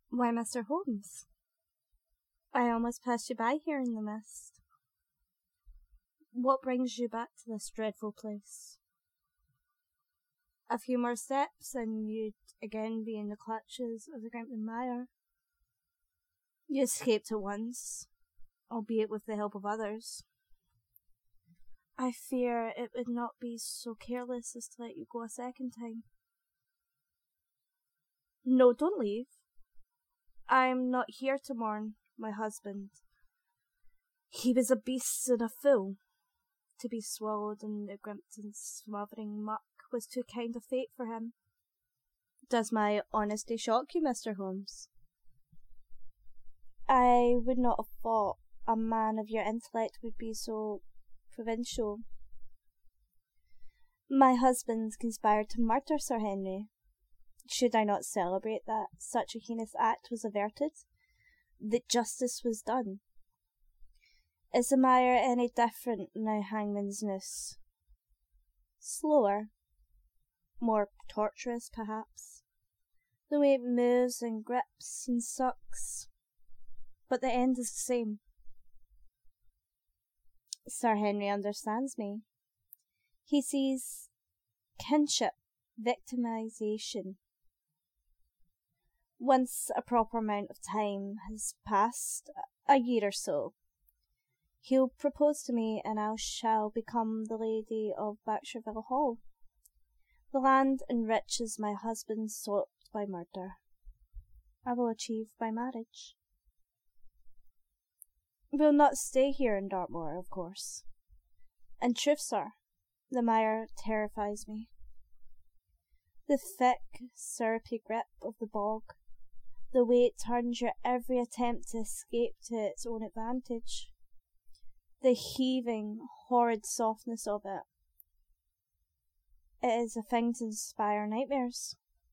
Why, Mr. Holmes, I almost passed you by here in the mist. What brings you back to this dreadful place? A few more steps and you'd again be in the clutches of the Grimpen Mire. You escaped at once, albeit with the help of others. I fear it would not be so careless as to let you go a second time. No, don't leave. I'm not here to mourn my husband. He was a beast and a fool. To be swallowed in the Grimpen's smothering muck was too kind a fate for him. Does my honesty shock you, Mr. Holmes? I would not have thought a man of your intellect would be so provincial. My husband conspired to murder Sir Henry. Should I not celebrate that such a heinous act was averted, that justice was done? Is the mire any different now hangman's noose? Slower, more torturous perhaps, the way it moves and grips and sucks, but the end is the same. Sir Henry understands me. He sees kinship, victimization. Once a proper amount of time has passed, a year or so, he'll propose to me and I shall become the lady of Berkshireville Hall. The land and riches my husband sought by murder, I will achieve by marriage. We'll not stay here in Dartmoor, of course. In truth, sir, the mire terrifies me. The thick, syrupy grip of the bog, the way it turns your every attempt to escape to its own advantage, the heaving, horrid softness of it. It is a thing to inspire nightmares.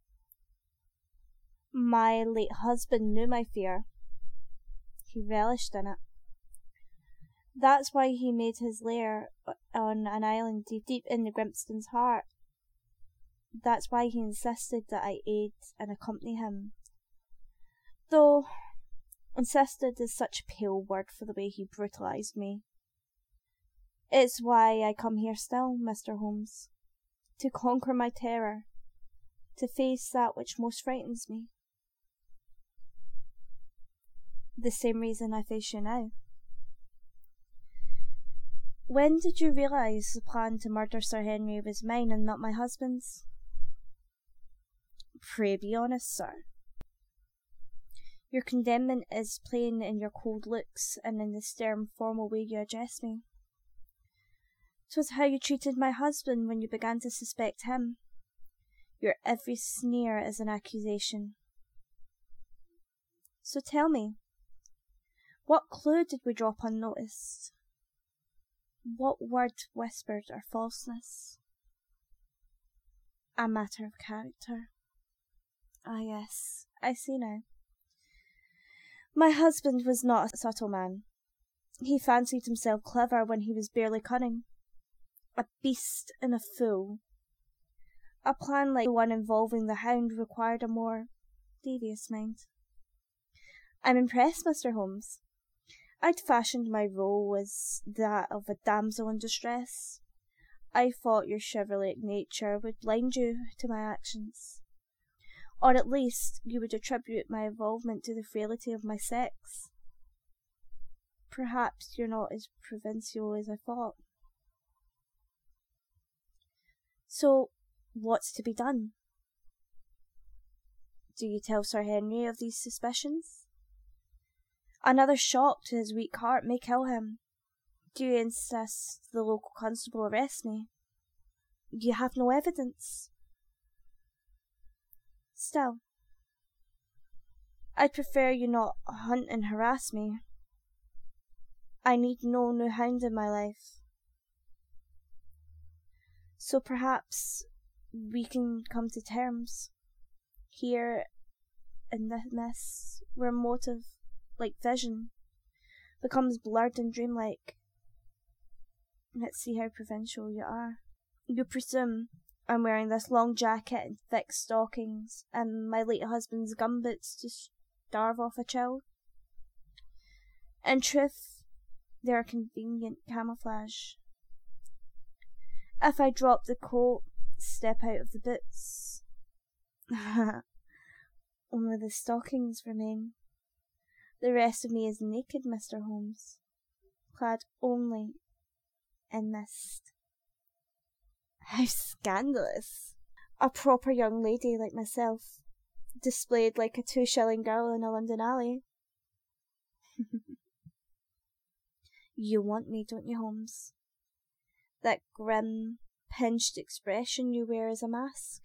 My late husband knew my fear. He relished in it. That's why he made his lair on an island deep in the Grimpen's heart. That's why he insisted that I aid and accompany him. Though insisted is such a pale word for the way he brutalized me. It's why I come here still, Mr. Holmes, to conquer my terror, to face that which most frightens me. The same reason I face you now. When did you realise the plan to murder Sir Henry was mine and not my husband's? Pray be honest, sir. Your condemnment is plain in your cold looks and in the stern, formal way you address me. 'Twas how you treated my husband when you began to suspect him. Your every sneer is an accusation. So tell me, what clue did we drop unnoticed? What word whispered our falseness? A matter of character. Ah, yes, I see now. My husband was not a subtle man. He fancied himself clever when he was barely cunning. A beast and a fool. A plan like the one involving the hound required a more devious mind. I'm impressed, Mr. Holmes. I'd fashioned my role as that of a damsel in distress. I thought your chivalric nature would blind you to my actions. Or at least you would attribute my involvement to the frailty of my sex. Perhaps you're not as provincial as I thought. So, what's to be done? Do you tell Sir Henry of these suspicions? Another shock to his weak heart may kill him. Do you insist the local constable arrest me? You have no evidence. Still, I'd prefer you not hunt and harass me. I need no new hound in my life. So perhaps we can come to terms. Here in the mist, where motive, like vision, becomes blurred and dreamlike. Let's see how provincial you are. You presume I'm wearing this long jacket and thick stockings, and my late husband's gumboots to starve off a chill. In truth, they are convenient camouflage. If I drop the coat, step out of the boots, only the stockings remain. The rest of me is naked, Mr. Holmes, clad only in mist. How scandalous! A proper young lady like myself, displayed like a 2-shilling girl in a London alley. You want me, don't you, Holmes? That grim, pinched expression you wear as a mask?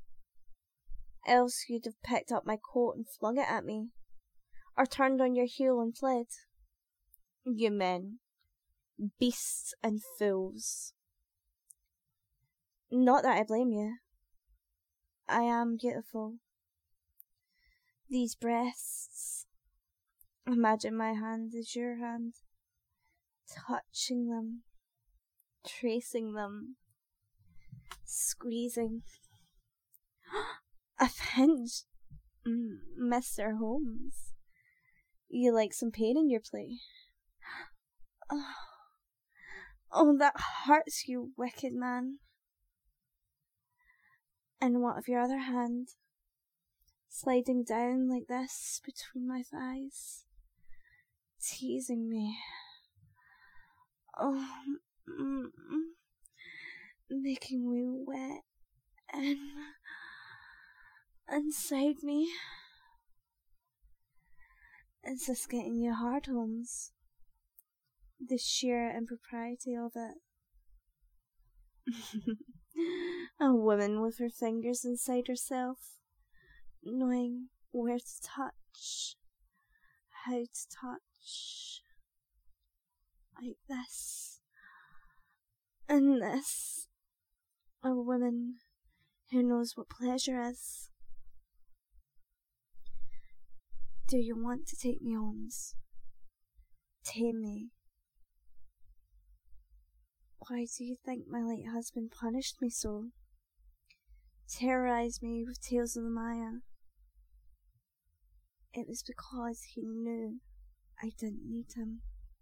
Else you'd have picked up my coat and flung it at me, or turned on your heel and fled. You men, beasts and fools. Not that I blame you. I am beautiful. These breasts, imagine my hand as your hand, touching them, tracing them, squeezing. A pinch, Mr. Holmes. You like some pain in your play? Oh, that hurts, you wicked man. And what of your other hand, sliding down like this between my thighs, teasing me? Oh, making me wet and inside me. Is this getting you hard, Holmes? The sheer impropriety of it. A woman with her fingers inside herself, knowing where to touch, how to touch, like this and this. A woman who knows what pleasure is. Do you want to take me, Holmes? Tame me. Why do you think my late husband punished me so? Terrorized me with tales of the Maya? It was because he knew I didn't need him.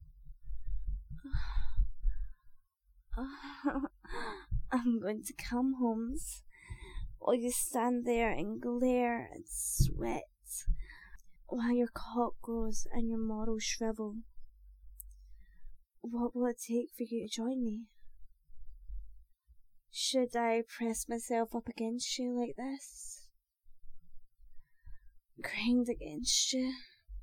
I'm going to come, Holmes, while you stand there and glare and sweat, while your cock grows and your morals shrivel. What will it take for you to join me? Should I press myself up against you like this? Grind against you?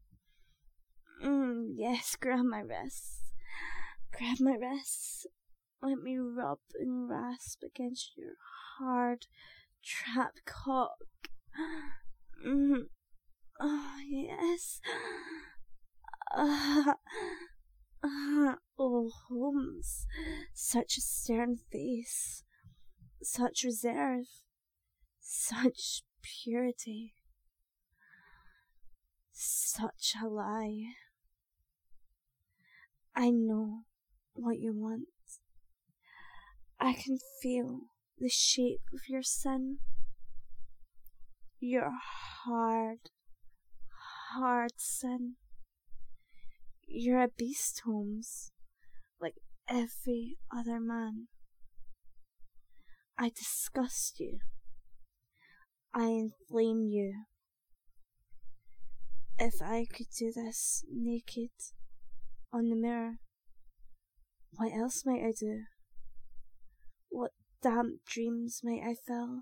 Yes, grab my wrists. Grab my wrists. Let me rub and rasp against your hard, trapped cock. Oh, yes. Oh, Holmes, such a stern face, such reserve, such purity, such a lie. I know what you want. I can feel the shape of your sin. Your hard sin. You're a beast, Holmes, like every other man. I disgust you. I inflame you. If I could do this naked on the mirror, what else might I do? What damp dreams might I fill?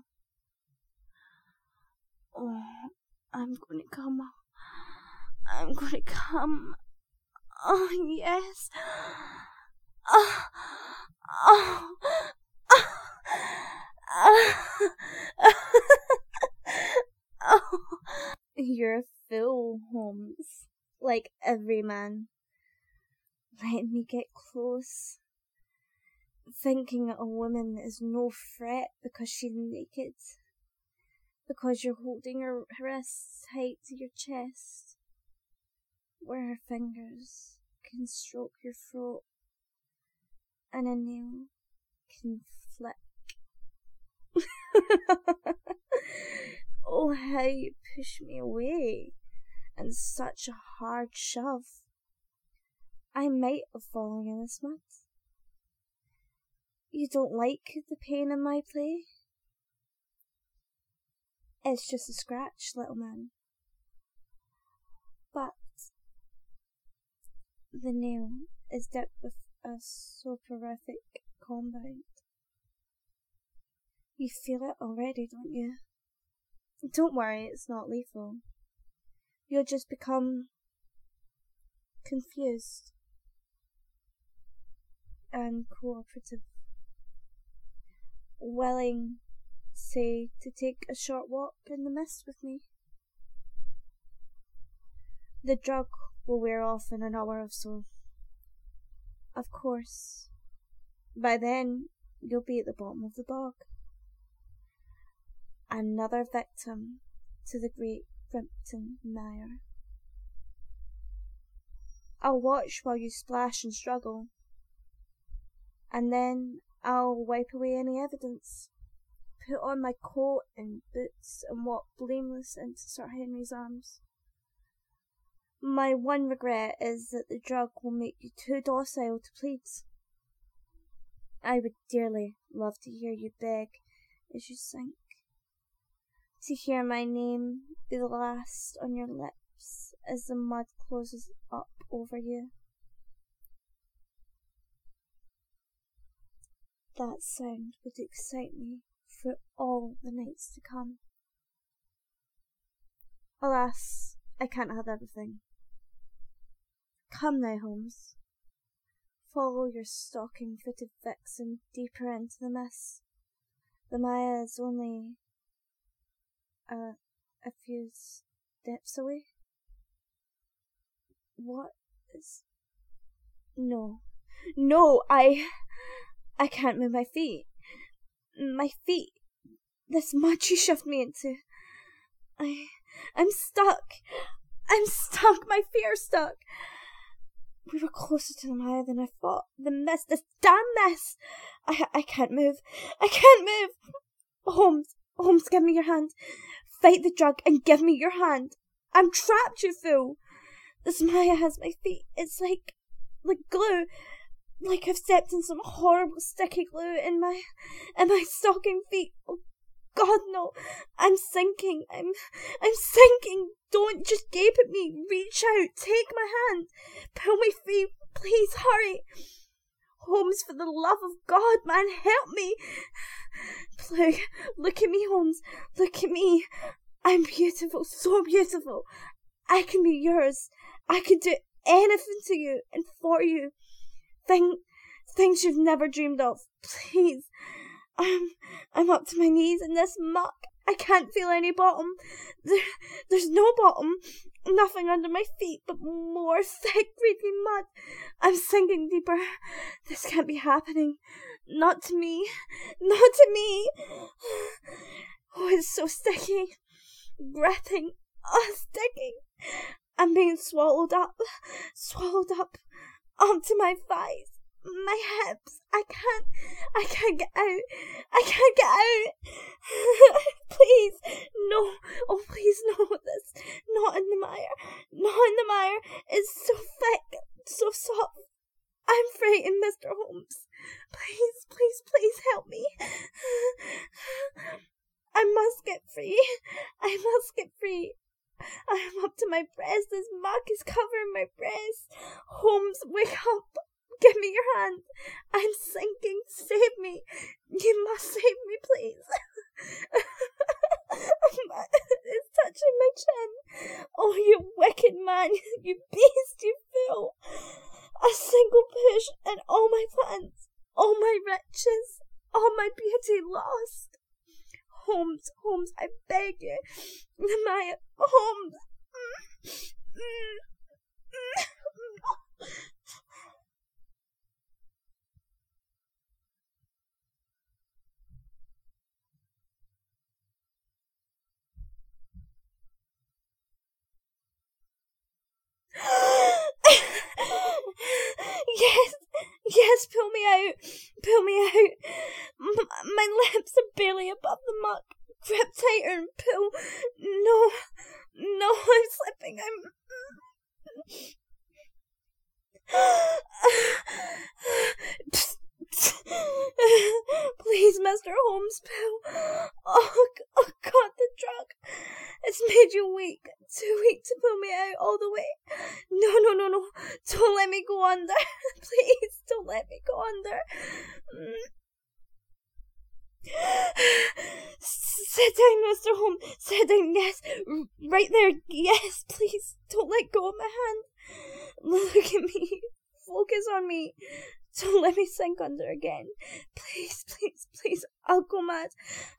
Oh, I'm going to come. I'm going to come. Oh, yes. Oh, oh, oh. You're a fool, Holmes, like every man. Let me get close. Thinking a woman is no threat because she's naked. Because you're holding her wrists tight to your chest, where her fingers can stroke your throat and a nail can flick. Oh, how you push me away and wasn't such a hard shove, I might have fallen in this mud. You don't like the pain in my play? It's just a scratch, little man. But the nail is dipped with a soporific compound. You feel it already, don't you? Don't worry, it's not lethal. You'll just become confused and cooperative, willing, say, to take a short walk in the mist with me. The drug will wear off in an hour or so. Of course, by then you'll be at the bottom of the bog. Another victim to the great Grimpen Mire. I'll watch while you splash and struggle, and then I'll wipe away any evidence, put on my coat and boots, and walk blameless into Sir Henry's arms. My one regret is that the drug will make you too docile to plead. I would dearly love to hear you beg as you sink, to hear my name be the last on your lips as the mud closes up over you. That sound would excite me through all the nights to come. Alas, I can't have everything. Come now, Holmes. Follow your stocking-footed vixen deeper into the mist. The Maya is only a few steps away. What is... No, I can't move my feet. My feet. This mud you shoved me into. I'm stuck. My feet are stuck. We were closer to the Maya than I thought. The mist, this damn mist. I can't move. Holmes, give me your hand. Fight the drug and give me your hand. I'm trapped, you fool. This Maya has my feet. It's like glue. Like I've stepped in some horrible sticky glue in my stocking feet. Oh God, no. I'm sinking. I'm sinking. Don't just gape at me. Reach out. Take my hand. Pull me free. Please hurry. Holmes, for the love of God, man, help me. Please, look at me, Holmes. Look at me. I'm beautiful, so beautiful. I can be yours. I could do anything to you and for you. Things you've never dreamed of. Please. I'm up to my knees in this muck. I can't feel any bottom. There's no bottom. Nothing under my feet but more thick, greasy mud. I'm sinking deeper. This can't be happening. Not to me. Oh, it's so sticky. Gripping. Oh, sticking. I'm being swallowed up onto my thighs. My hips. I can't get out. Please, no. Oh, please, no. This, not in the mire. It's so thick, so soft. I'm frightened, Mr. Holmes. Please help me. I must get free. I am up to my breast. This muck is covering my breast. Holmes, wake up. Give me your hand. I'm sinking. Save me. You must save me, please. It's touching my chin. Oh, you wicked man. You beast, you fool. A single push and all my plans, all my riches, all my beauty lost. Holmes, I beg you. Maya, Holmes. Yes, pull me out. My lips are barely above the muck. Grip tighter and pull. No, I'm think I'm... Please, Mr. Holmes, oh God, the drug. It's made you weak. Too weak to pull me out all the way. No. Don't let me go under. Please, don't let me go under. Sit down, Mr. Holmes. Sit down, yes. Right there, yes, please. Don't let go of my hand. Look at me. Focus on me. Don't let me sink under again. Please. I'll go mad.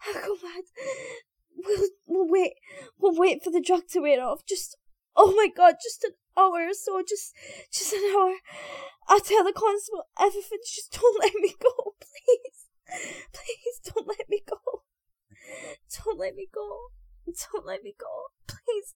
We'll wait. We'll wait for the drug to wear off. Oh my God, just an hour or so. Just an hour. I'll tell the constable everything. Just don't let me go, please. Please, don't let me go. Don't let me go. Don't let me go. Please